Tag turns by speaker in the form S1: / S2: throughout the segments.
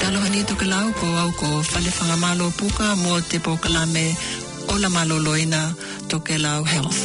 S1: talohani to kelau ko au ko fale whangamalo puka mo te pokalame o la maloloina to kelau health.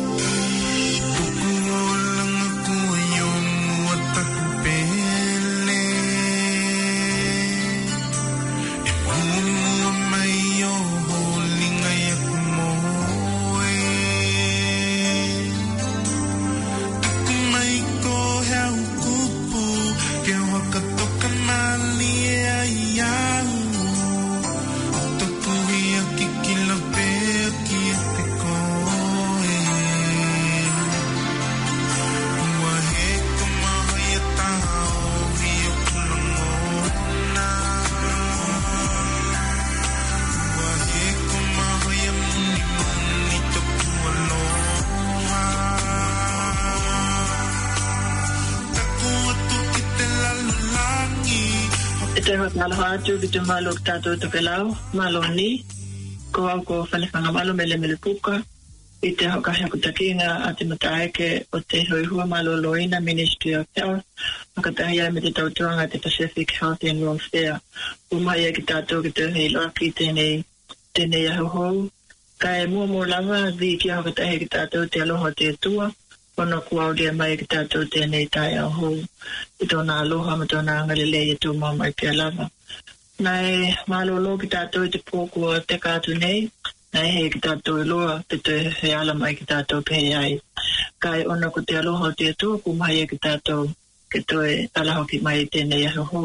S2: Malhatu bitu maluk tato to kelau maloni ko ko fale fanga malo mele puka ite hoka hakutakinga atimatai ke o te hoi maloloina Ministry of Health makataya me te tautuanga te Pacific Health and Welfare umaya ki tato ki te hei loaki tene ya ho kai mo lava vi ki hokatai ki tato te aloha te tua ono kuau dia mai ki tato tene tai ho itona aloha matona ngalele tu mama ki lava nai malolo ki tato te poko te katu nei nai he ki tato loa te he ala mai ki tato pe ai kai ono ko te aloha te tu ku mai ki tato ke toe alaho ki mai tene ya ho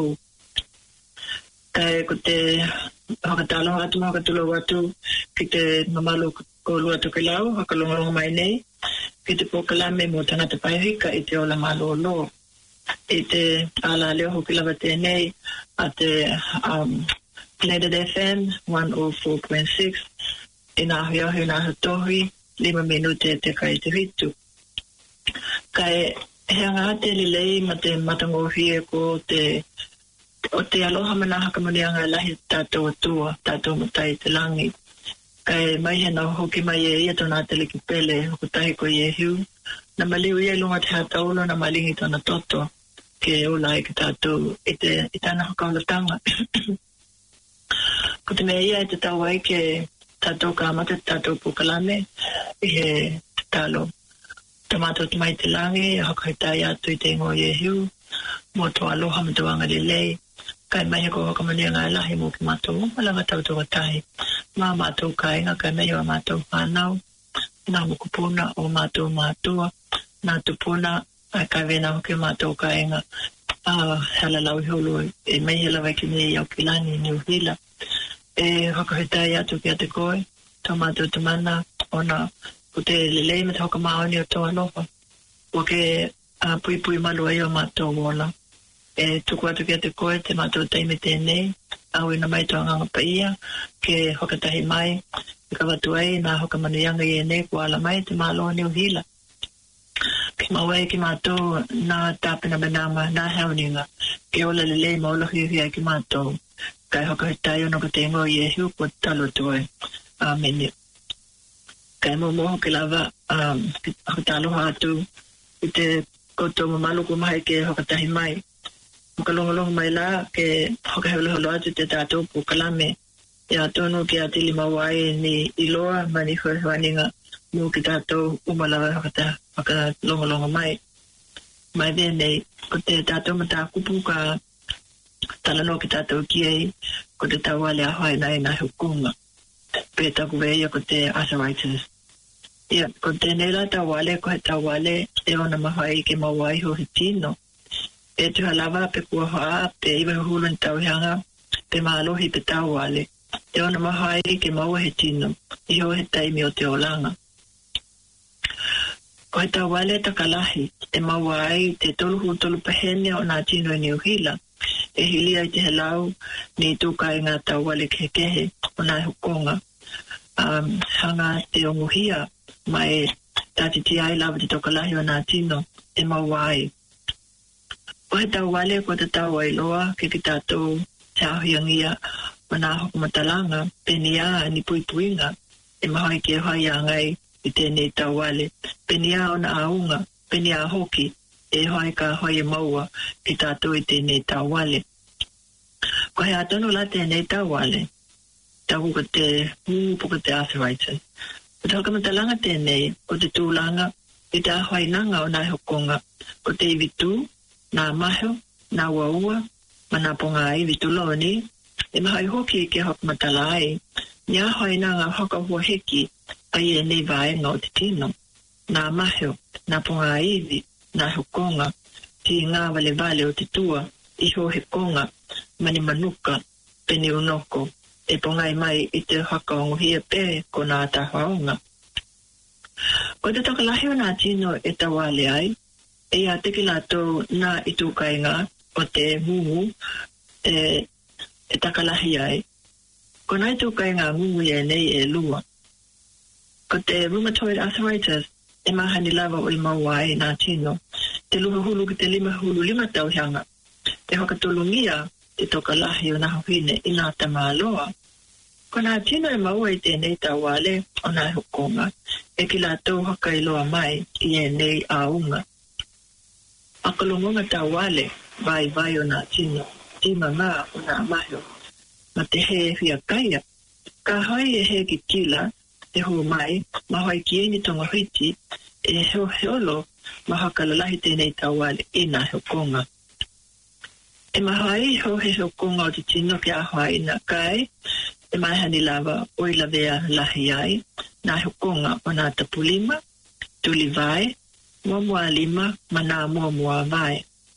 S2: kai ko te hakatalo atu hakatulo watu ki te mamalo ko lua to kelau hakalongo mai nei ki te pokalame mo tanga te paihika i te ola malolo i te ala leo hoki lava tēnei a te Planet FM 104.6 i nā hiahi nā hatohi 5 minute te kai te hitu. Kai heanga te lilei ma te matangohie ko o te aloha mana hakamanianga lahi tātou atua, tātou matai te langi. Kai mai hena hoki mai e ia tona tele ki pele hoku tahi ko i e hiu. Na maliu ia lunga te hataulo na malingi tona toto ke ola e ki tātou i tāna hokaulatanga. Ko te mea ia e te tawai ke tātou ka amata tātou pukalame i he talo. Tamato te mai te langi, hokaitai atu i te ingo i e hiu, mo to aloha matuanga li lei. Kai mai ko hokamania ngā lahi mo ki mātou malanga tautou atahi. Mā mātou kainga, kai mai o mātou whanau. Nā mukupuna o mātou mātua. Nā tupuna, kai vena hoki mātou kainga. Hala lau hulu e mai hela waiki nei au kilani New Hila. E hokahitai atu ki ate koe. Tau mātou tamana, ona ko te lelei me te hoka maoni o tō aloha. Wake pui malu ai o mātou wola. E tuku atu ki ate koe te mātou taime tēnei, au ina mai toa nganga paia, ke hokatahi mai, i ka watu ai, nā hoka manuianga i ene, kua ala mai te māloa New Hila. Ki mawai ki mātou, nā tāpina manama, nā hauninga, ke ola lelei maula hiuhia ki mātou, kai hokahitai ono ka te ingo i e hiu, kua talo tuai. Amen. Kai moho ki lava, hokataloha atu, i te koutou mamalu kumahi ke hokatahi mai, Hokalongolong mai la ke hokahelo atu te tātou pukalame. Ia tonu ki atili mawai ni iloa mani whaninga mo ki tātou umalawa hokalongolongo mai. Mai venei, ko te tātou mata kupu ka talano ki tātou kiei, ko te tawale ahoi nai nai hukunga. Pe taku veia ko te arthritis. Ia, ko te nera tawale, ko he tawale e ona mahai ke mawai ho he tino. E tu halava pe kua haa, pe iwa hulun tauhanga, pe maalohi pe tauale. E ona mahai ke maua he tino, i ho he taimi o te olanga. Ko he tauale takalahi, e maua ai te tolu pahene o nā tino i New Hila. E hili ai te helau, ni tukai ngā tauale kehe o nā hukonga. Hanga te onguhia, mai tātiti ai lawa te tokalahi o nā tino, e maua ai. Ko he tauale ko te tau ailoa ke ki tātou te ahuiangia o nā hokumatalanga, penia ni puipuinga, e mahai ke hai angai i tēnei tauale. Penia o na aunga, penia hoki, e hai ka hai maua ki tātou i tēnei tauale. Ko hea tonu la tēnei tauale. Tau ko te po ko te arthritis. O te hokamatalaga tēnei o te tūlanga i te ahoainanga o nā hokonga o te iwitu, nā maho, nā waua, ma nā ponga iwitu loni, e mahai hoki ke hokamatala ai, ni ahoainanga hoka hua heki ai e nei vaenga o te tino. Nā maho, nā ponga iwi, nā hokonga, ti ngā vale o te tua, iho he konga, mani manuka, peni unoko, e pongai mai i te hakaonguhia pē ko nā tahaonga. Ko te takalahi o nā tino e tawale ai, e a teki lātou nā i tūkainga o te mungu e takalahi ai. Ko nā i tūkainga mungu e nei e lua. Ko te rheumatoid arthritis e mahani lava o i mauai nā tino, te luha hulu ki te 5 tauhanga, te hokatulungia te tokalahi o nā hohine i nā tamaloa. Ko nā tino e maua i tēnei tauale o nā hukonga, e ki lātou haka i loa mai i e nei aunga. Akalungunga tauale, vai o nā tino, tima ngā o nā maho, ma te he hia kaia. Ka hoi e he ki kila, te hu mai, ma hoi ki eni tonga hiti, e heo heolo, ma haka lalahi tēnei tauale i nā hukonga. E mahai ho he hukonga o te tino ki a hoi na kai, e mai hani lava o i lavea lahi ai, nā hukonga o nā tapulima, tuli vai, mua lima, ma nā mua vai.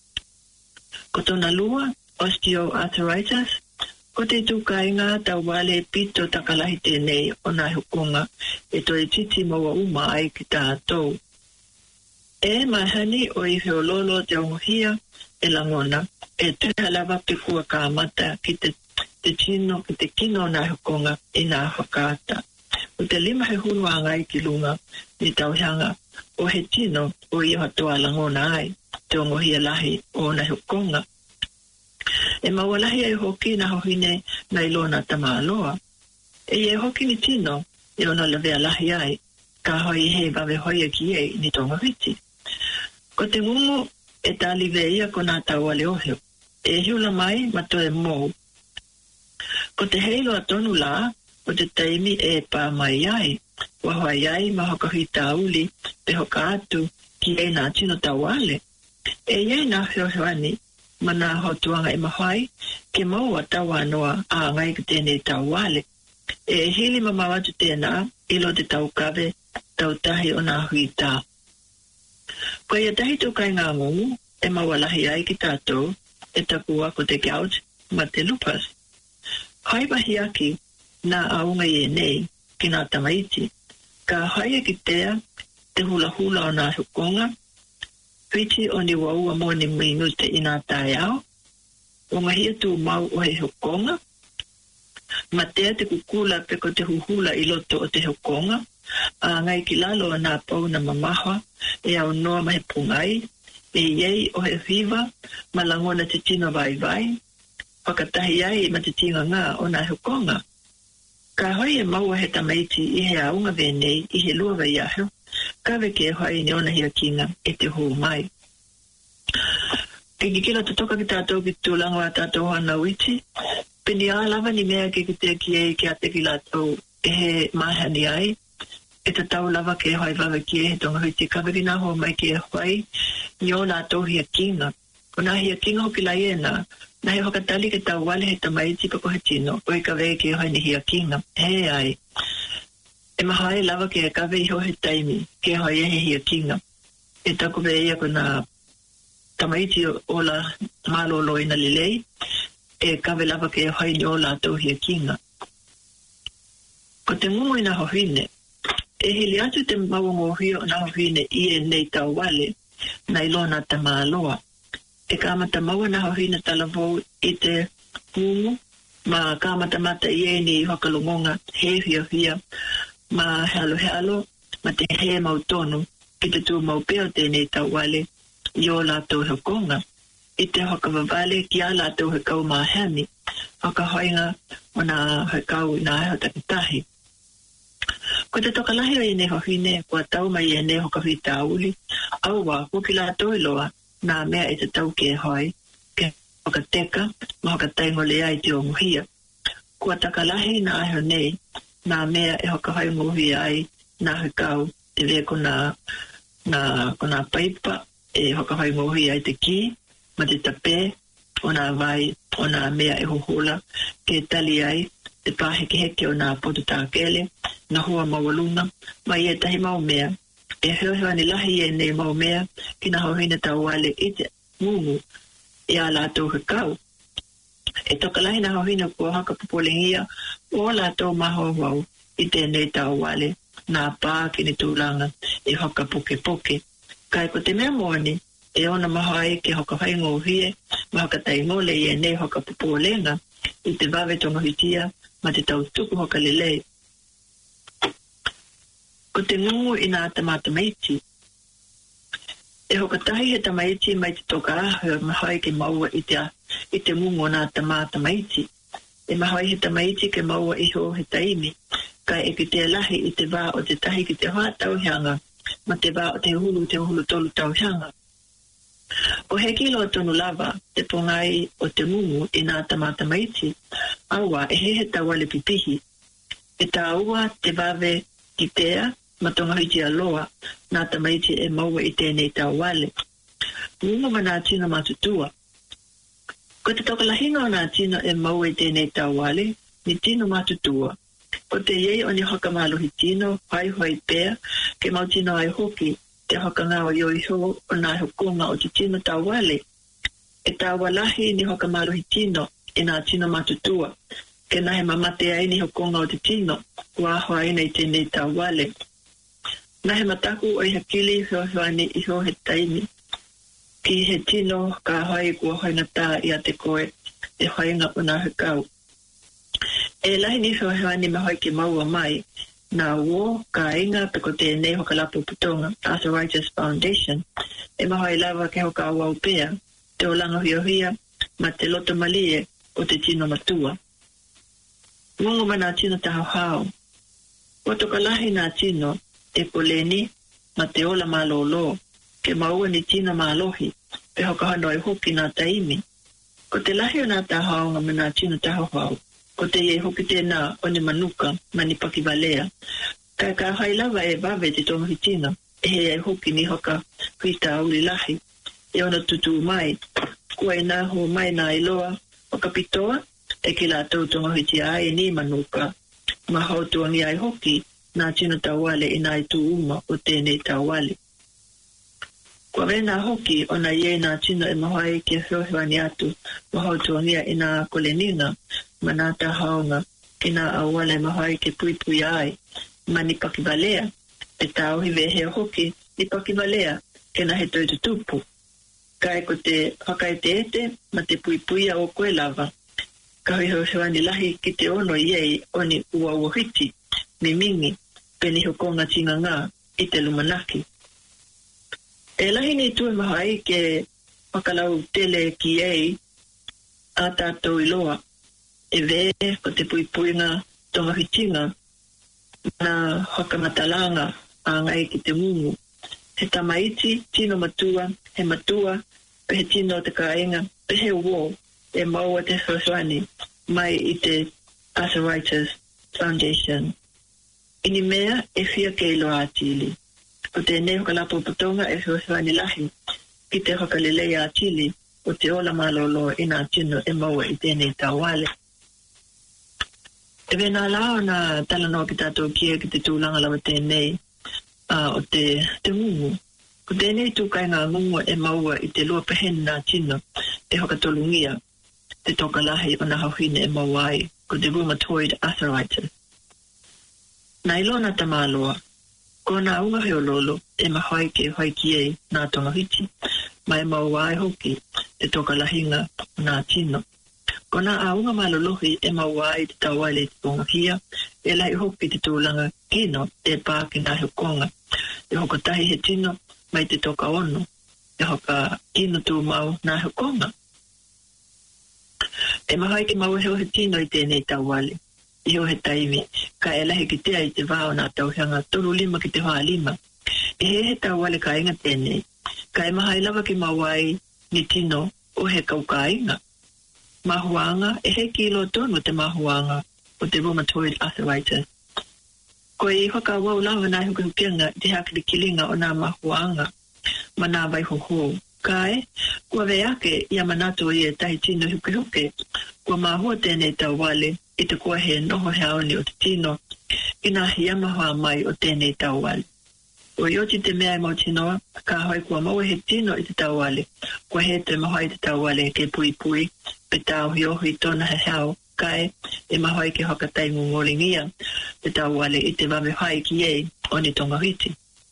S2: Ko tona lua, osteoarthritis, ko te tūkainga tauale pito takalahi tēnei o nā hukonga, e toi titi maua uma ai ki tātou. E mai hani o i heololo te ongohia e langona, e te halava pe kua kāmata ki te tino ki te kino nā hukonga i nā whakaata. O te 5 he hunu angai ki lunga ni tauhanga o he tino o i hatoa langona ai, te ongohia lahi o nā hukonga. E maua lahi ai hoki nā hohine nā ilona tamaloa. E i hoki ni tino i ona lawea lahi ai, ka hoi he wawe hoia ki ei ni tonga hiti. Ko te ngungu e tali veia ko nā tauale ohio, e hiula mai mato e mou. Ko te heilo a tonu la, o te taimi e pā mai ai, wahoi ai ma hoka hita uli, pe hoka atu ki e nā tino tauale. E iei nā hiohioani, ma nā hotuanga e mahai, ke maua tauanoa a ngai ki tēnei tauale. E hili mamawatu tēnā, ilo te taukawe, tautahi o nā huita. Ko ia tahi tukai ngā ngungu, e maua lahi ai ki tātou, e takua ko te gout, ma te lupus. Hai wahi aki nā aunga i e nei ki nā tamaiti. Ka haia ki tea te hula o nā hukonga. Whiti o ni waua mo ni minute i nā tae au. O ngahia tū mau o he hukonga. Ma tea te kukula pe ko te huhula i loto o te hukonga. A ngai ki lalo o nā pau na mamahua e au noa mahe pungai. E iei o he whiwa ma langona te tino vai. Whakatahi ai ma te tinga ngā o nā hukonga. Ka hoi e maua he tamaiti i he aunga venei i he lua vai aho, ka weke e hoi ni ona hia kinga e te hō mai. Ki kila te toka ki tātou ki tūlanga wa tātou hana witi, peni a lava ni mea ki te ki e ki a te ki lātou e he mahani ai, e te tau lava ke hoi wawe ki e he tonga huiti, ka weke nā hō mai ki e hoi, ni o nātou hia kinga. O nā hia kinga hoki lai e nā, na he hokatali ke tau wale he tamaiti pa ko he tino, o i ka wei ke hoi ni hia kinga. He ai. E mahai lava ke ka wei ho he taimi, ke hoi e he hia kinga. E tako wei ia ko nā tamaiti o la malolo ina lilei, e ka wei lava ke hoi ni o la tau hia kinga. Ko te ngungu ina hohine, e hili atu te mawango hio na hohine i e nei tau wale, na ilona ta maaloa. E kāmata maua na hohina talavou i te hungu, ma kāmata mata i e ni hokalungonga he hia, ma halo, ma te he mautonu, ki te tū maupeo tēnei tauale, i o lātou hukonga. I te hokawawale ki a lātou hekau mahani, hokahoinga o nā hekau i nā heo takitahi. Ko te tokalahi o i ne hohine, kua tau mai i ne hokawhita auli, aua, ko ki lātou iloa, nā mea i te tau ke hoi, ke Wakateka, mahakatengo le ai te o muhia. Kua takalahi na aho nei, nā mea e hokahai nguhi ai, nā hikau, te vea kona paipa, e hokahai nguhi ai te ki, ma te tape, o nā vai, o nā mea e hohola, ke tali ai, te pāheke heke o nā potu tākele, na hua mawalunga, mai e tahi mau mea, e heo ni lahi e nei mau mea, ki na hauhina tau wale i te mumu, e a lātou hikau. E toka lahi na hauhina kua haka pupolengia, o lātou maho wau, i tēnei tau wale, nā pā ki ni tūlanga, e hoka poke poke. Kai ko te mea mōni, e ona maho ai ke hoka haingo hie, ma hoka tai ngole i e nei hoka pupolenga, i te wawe tonga hitia, ma te tau tuku hoka lelei. Ko te ngungu i nā tamata maiti. E hoka tahi he tamaiti mai te toka ahua mahoi ke maua i te ngungu o nā tamata maiti. E mahoi he tamaiti ke maua i ho he taimi. Kai e ki te lahi i te wā o te tahi ki te hoa tauhianga, ma te wā o te hulu tolu tauhianga. O he kilo tonu lava, te pongai o te ngungu i nā tamata maiti, aua e he tawale pipihi. E tā ua te wawe ki tea, ma tonga hiti aloa, nā tamaiti e maua i tēnei tau wale. Ngungu ma nā tino matutua. Ko te toka lahinga o nā tino e maua i tēnei tau wale, ni tino matutua. Ko te iei o ni hoka maluhi tino, hai hoi pēr, ke mau tino ai hoki, te hoka ngā o yoiho o nā hukunga o te tino tau wale. E tau walahi ni hoka maluhi tino, e nā tino matutua. Ke nahe mamate ai ni hukunga o te tino, kua hoa ina i tēnei tau wale. Nahe mataku o i hakili hioani i ho he taimi. Ki he tino ka hoi kua hoinga tā i a te koe e hoinga o nā hikau. E lahi ni hioani me hoi ki maua mai, nā uo ka inga peko tēnei hoka lapu putonga, Arthritis Foundation, e mahoi lava ke hoka au pea, te olanga hiohia, ma te loto malie o te tino matua. Mungu ma nā tino taho hao. O toka lahi nā tino, e poleni, ma te ola malolo, ke maua ni tina malohi, pe hoka hano e hoki nā taimi. Ko te lahi o nā tahaonga me nā tino taho hao, ko te ie hoki tēnā o ni manuka, mani pakiwalea. Kai ka hailawa e wawe te tonga hitina, e he e hoki ni hoka huita auri lahi, e ona tutu mai, kua e nā ho mai nā iloa, o ka pitoa, e ki la tau tonga hitia ai ni manuka, ma hau tuangi ai hoki, nā tino tawale i nā i tū uma o tēnei tawale. Kua wena hoki o nā ie nā tino e mahoi ki a whiohiwani atu ma hau tuangia i nā koleninga ma nā tahaonga ki nā awale mahoi ki pui ai ma ni pakiwalea e tau hiwe hea hoki ni pakiwalea ke nā he toi tutupu. Kai ko te hakai te ete ma te pui a o koe lava. Ka whiohiwani lahi ki te ono iei o ni ua hiti ni mingi peni hokonga tinga ngā i te lumanaki. E lahi ni tue mahai ke whakalau tele ki ei a tātou iloa e ve ko te puipuinga tonga hitinga na whakamatalanga a ngai ki te mungu. He tamaiti, tino matua, he matua, pe he tino te kaenga, pe he uo e maua te whaswani mai i te Arthritis Foundation. Ini mea e whia ke ilo atili. O te ne hoka lapo putonga e whiwhiwani lahi ki te hoka lelei atili o te ola malolo i nā tino e maua i tēnei tawale. E wena lao na talanoa ki tātou kia ki te tūlanga lawa tēnei o te mungu. Ko tēnei tūkai ngā mungu e maua i te lua pehen nā tino e hoka tolungia te toka lahi o nā hauhine e maua ai ko te rheumatoid arthritis. Nā ilona tamaloa, ko nā unga heololo e mahoi ke hoi ki ei nā tonga hiti, mai maua ai hoki te toka lahinga nā tino. Ko nā aunga malolohi e maua ai te tawaile te tonga hia, e lai hoki te tūlanga kino e pāki nā hukonga. E hoka tahi he tino mai te toka ono, e hoka kino tū mau nā hukonga. E mahoi ke maua heo he tino i tēnei tawale. Iho he taimi, ka e lahi ki tea i te wāo nā tauhanga toru lima ki te hoa lima. E he tauwale ka inga tēnei, ka e maha i lawa ki mawai ni tino o he kau ka inga. mahuanga, he kilo tono te mahuanga, o te rheumatoid arthritis. Ko I hoka wau lawa nai huka hukenga, te haki kilinga o nā mahuanga, mana vai hoho. Kai, kua veake ia manato I tahi tino huke, kua mahua tēnei tau wale, I te kua he noho he aoni o te tino, ina hiama hoa mai o tēnei tau wale. O ioti te mea I mau tinoa, ka hoi kua maua he tino I te tau wale, kua he te mahoa I te tau wale ke pui pui, pe tau hiohi tona he hao, kai e mahoi ke hoka taimu ngolingia, te tau wale I te wame hai ki ei, o ni tonga hiti.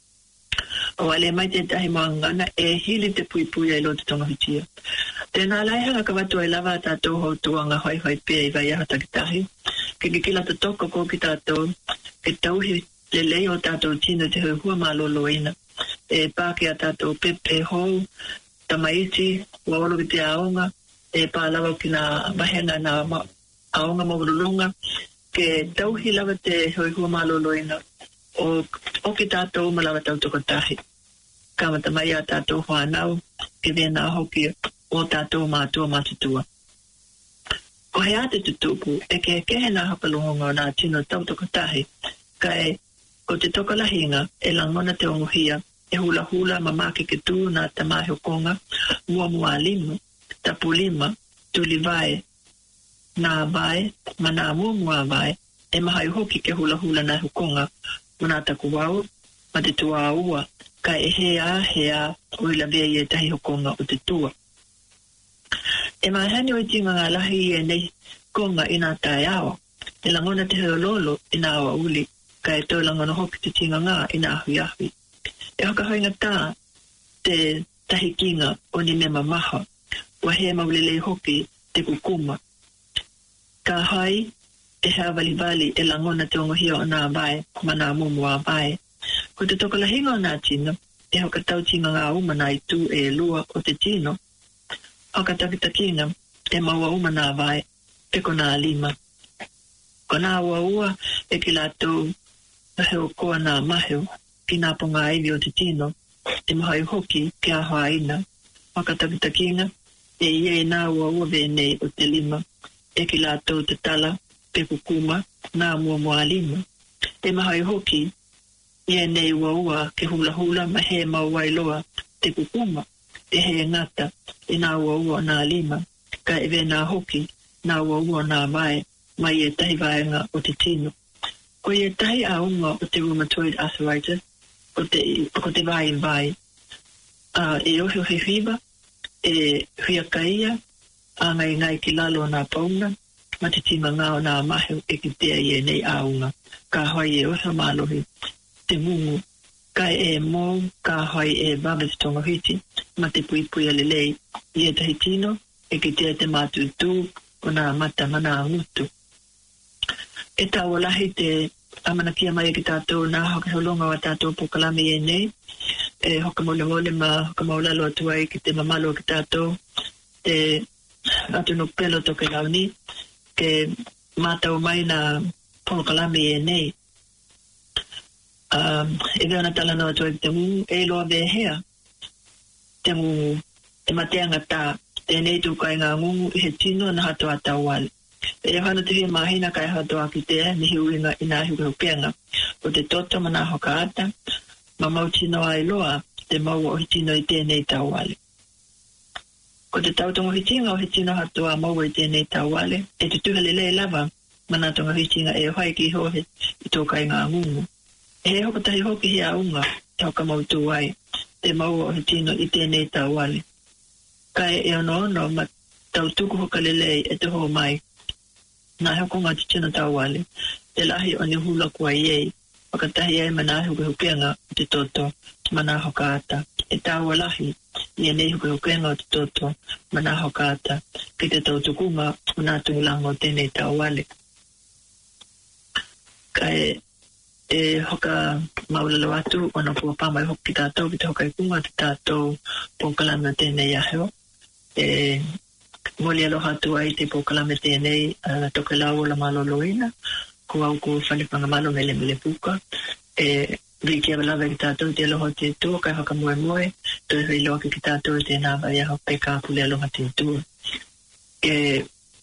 S2: O wale mai te tahi moangana e hili te pui pui ai lo te tonga hitia. Tēnā laihanga ka watu ai lava tātou hou tuanga hoi hoi pia I vai aha takitahi, ke kikila te toko ko ki tātou, ke tauhi le lei o tātou tino te hui hua malolo ina, e pāke a tātou pepe hou, tamaiti, waolo ki te aonga, e pālawa ki nā wahenga nā aonga maurulunga, ke tauhi lava te hui hua malolo ina, o ki tātou malawa tau tokotahi. Kamata mai a tātou whanau, ke vena hoki o tātou mātua mātutua. Ko he ate tutupu, e ke kehe nā hapalunga o nā tino tau tokotahi, kai ko te tokalahinga, e langona te onguhia, e hula hula mamake ke tū nā tamahe o konga, mua limu, tapu lima, tuli vai, nā vai, mana mua vai, e mahai hoki ke hula hula nā hukonga, muna taku wau, ma te tua ua, ka e hea, o ila vea I e tahi hokonga o te tua. E mahani o tinga ngā lahi I e nei konga I nā tae awa, e langona te heololo I nā awa uli, ka e tō langona hoki te tinga ngā I nā ahui ahui. E hoka hoinga tā, te tahi kinga o ni mema maha, wa he maulele hoki te kukuma. Ka hai, e hea vali e langona te ongohia o nā vai, ma nā mumua vai. Ko te tokalahinga o nā tino, e hoka tau tinga ngā umana I tū e lua o te tino, hoka takitakinga, e maua umana vai, e ko nā lima. Ko nā ua e ki lātou maheo koa nā maheo, ki nā ponga aivi o te tino, e mahai hoki ki a haina. Hoka takitakinga, e ie nā ua venei o te lima, e ki lātou te tala, pe kukuma, nā mua lima. E mahai hoki, ie nei ua ke hula hula ma he mauailoa te kukuma, e he ngata, e nā ua nā lima, ka e nā hoki, nā ua nā vai, mai e tahi vaenga o te tino. Ko e tahi aunga o te rheumatoid arthritis, o te vai, e ohi he whiwa, e huiakaia, a ngai ki lalo nā paunga, ma te tima ngā o nā maheu e ki tea I e nei aunga, ka hoi e osa mālohi, te mungu, ka e mō, ka hoi e babe te tonga hiti, ma te pui pui alelei, I e tahi tino, e ki tea te mātu tū, o nā mata mana ngutu. E tau lahi te amana kia mai ki tātou nā hoka holonga wa tātou pokalami e nei, e hoka mole ma hoka maulalo atuai ki te mamalo ki tātou, te atu no pelo toke launi, ke mātau mai nā pokalami e nei. E vea na tala no atuai ki te mungu, e loa vehea, te mungu, e mateanga tā, te nei tūkai ngā ngungu I he tino na hato a tauale. E hana te hia mahina kai hato a ki te ni hiuinga I nā hiuga hupenga. O te toto mana hoka ata, ma mau tino a loa, te mau o hitino I tēnei tauale. Ko te tautonga hitinga o hitino hato a mau I tēnei tauale, e te tuhalele lava, mana tonga hitinga e hoi ki hohe I tōkai ngā ngungu. E he hoka tahi hoki hia unga, te hoka mau tūai, te mau o hitino I tēnei tauale. Kai e ono ma tau tuku hoka lelei e te ho mai. Nā hoko ngā te tino tauale, te lahi o ni hula kua iei, wakatahi ai mana huke hukenga o te toto, mana hoka ata. E tāua lahi, I nei huke hukenga o te toto, mana hoka ata, ki te tau tukunga o nā tungulanga o tēnei tauale. Kai e hoka maulalo atu, ona kua pāmai hoki tātou, ki te hoka I kunga te tātou pōkalanga tēnei aheo. E moli aloha tu ai te pokalame tēnei toke lau la maloloina, ko au ko whanipanga malo mele puka. E riki awalawe ki tātou te aloha te tua, kai haka moe, toi hui loa ki tātou te nāwa ia hau pe kāpule aloha te tua. E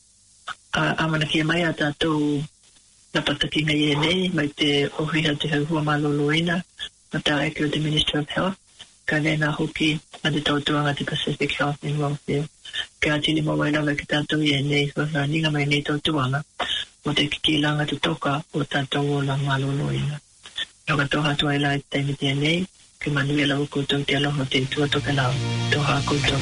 S2: Amana kia mai a tātou na pataki ngai nei, mai te ohiha te hua maloloina, na tā eke o the Ministry of Health, ka nena hoki a te tautuanga te Pacific Health and Welfare. Ka atini mawaina mai ki tātou nei, so na ninga mai nei tautuanga, o te kikilanga te toka o tātou o la maloloina. Noka toha tua ila i taimi te nei, ke manuela o koutou te aloha te tua toka lau, toha koutou.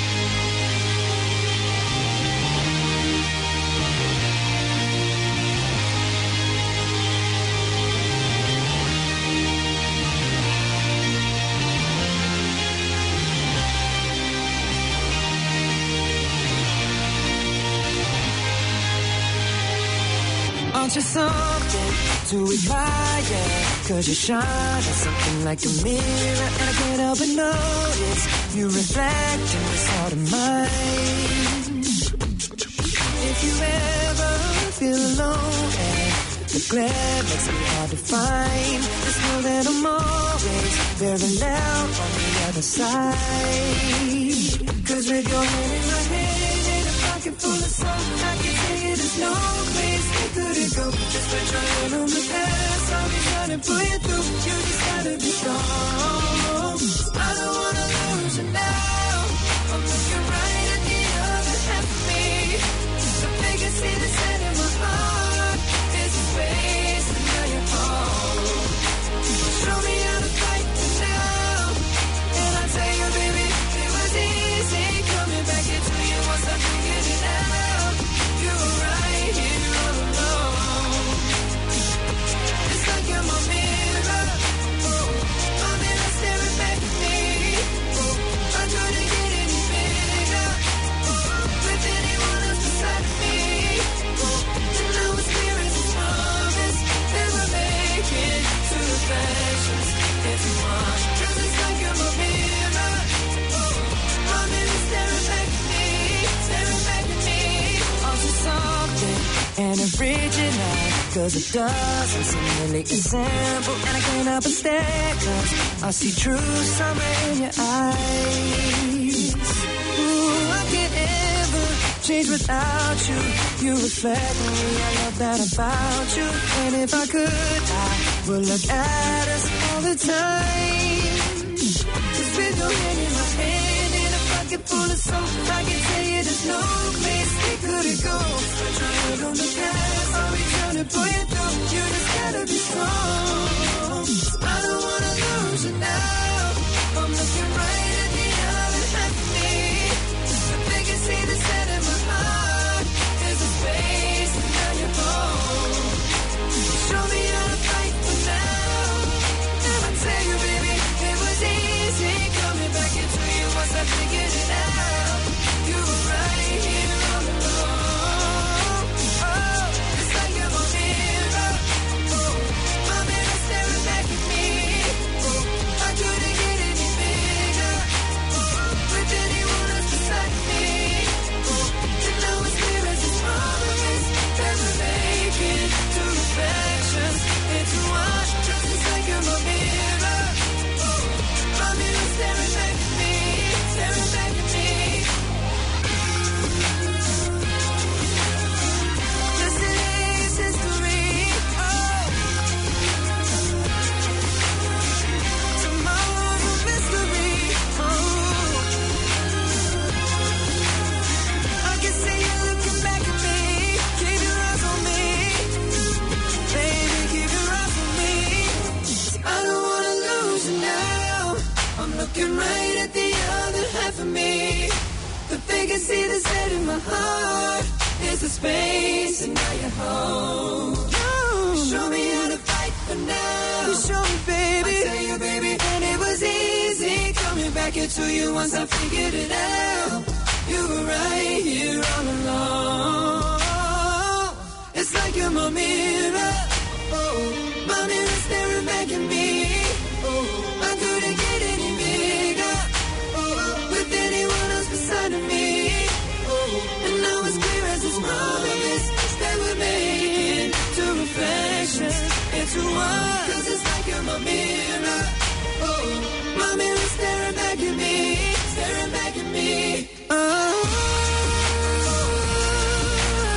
S3: Aren't you something to admire? 'Cause you shine like something like a mirror, and I can't help but notice you reflect in this heart of mine. If you ever feel alone and the glare makes me hard to find, just know that I'm always very loud on the other side. 'Cause with your hand in my hand and a pocket full of soul, I can tell you there's no place we couldn't go. Just put your hand on the past, I'll be trying to pull you through. You just gotta be strong. I don't wanna lose you now. I'm looking right at the other half of me. So they can see the set in my heart. There's a space and now you're home. Show me how to fight now. And I'll tell you, baby, it was easy coming back into you once I figured it out. You were right here all alone. It's like you're my mirror. My mirror staring back at me. I couldn't get any bigger with anyone else beside me. And now it's clear as a promise that we're making two reflections into one. 'Cause it's like you're my mirror. My mirror staring back at me, staring back at me. Also something and original, 'cause it doesn't seem really as simple, and I can't help but stare, 'cause I see true summer in your eyes. Ooh, I can't ever change without you. You reflect me, I love that about you. And if I could, I would look at us all the time. 'Cause with your hand in my hand and a pocket full of soap, I can tell you there's no place we couldn't go. Put your hand on the past, I'll be trying to pull you through. You just gotta be strong. I don't wanna lose you now. I'm looking right at the other half of me. So they can see the set in my heart. There's a space and now you're home. Show me how to fight for now. And I tell you, baby, it was easy coming back into you once I figured it out. You were right here all along. Oh, it's like you're my mirror. My mirror staring back at me. I couldn't get any bigger with anyone else beside me. And now it's clear as a promise that we're making two reflections into one. 'Cause it's like you're my mirror. My mirror staring back at me, staring back at me. Yesterday's history. Oh, tomorrow's a mystery. Oh, I can see you looking back at me. Keep your eyes on me, baby. Keep your eyes on me. I don't wanna lose you now. I'm looking right at the other half of me. But they can see the set in my heart. There's a space and now you're home. Show me how to fight for now. You show me, baby. I tell you, baby, and it was easy coming back into you once I figured it out. You were right here all along. It's like you're my mirror. Oh, my mirror staring back at me. Oh, I couldn't get any bigger with anyone else beside of me. And now it's clear as this promise that we're making two reflections into one. 'Cause it's like you're my mirror. Oh, my mirror staring back at me, staring back at me. Oh,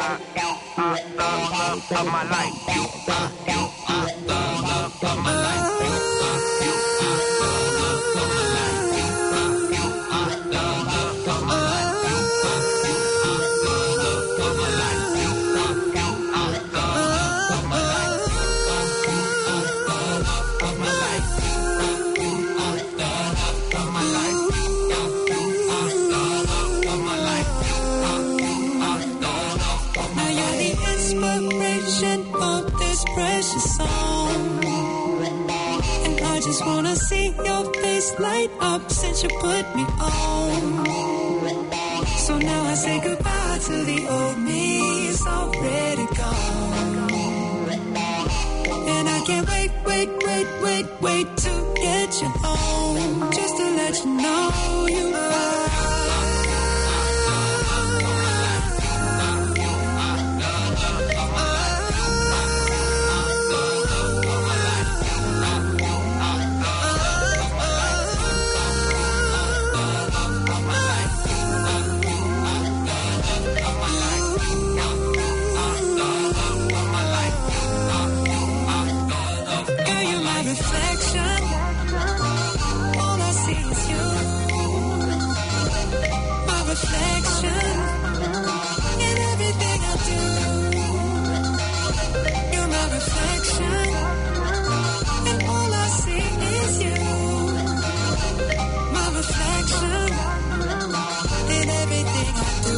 S4: of my life. You are the love of my life. You are the love of my life. You are the love of my life. You are the love of my life. You are the love of my life. You are the love of my life. You are the love of my life. You are the love of my life.
S3: Now you're the inspiration of this precious song, and I just wanna see your face light up since you put me on. So now I say goodbye to the old me, it's already gone. And I can't wait to get you home, just to let you know you are. Reflection, all I see is you. My reflection in everything I do. You're my reflection, and all I see is you. My reflection in everything I do.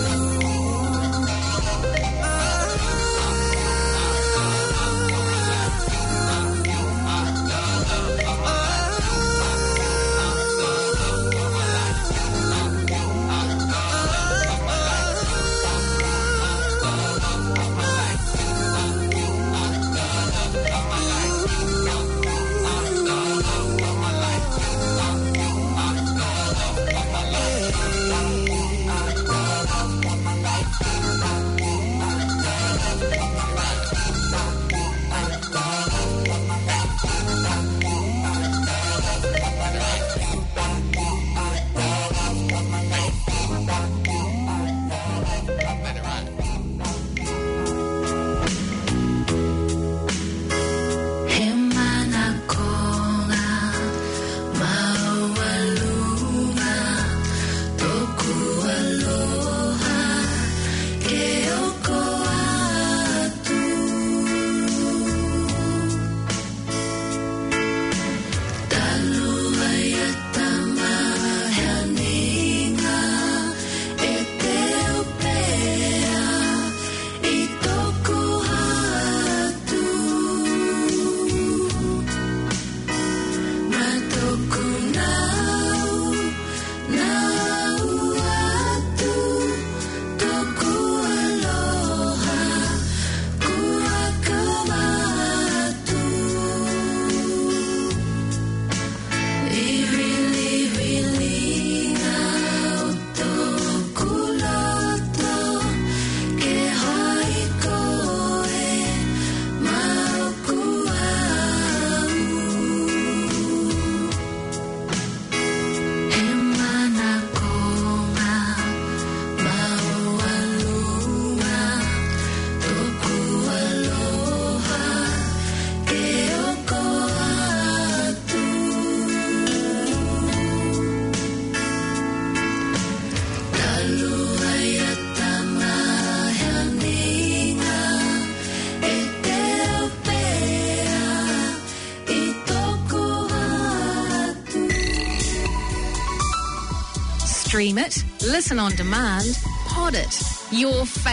S5: Stream it, listen on demand, pod it. Your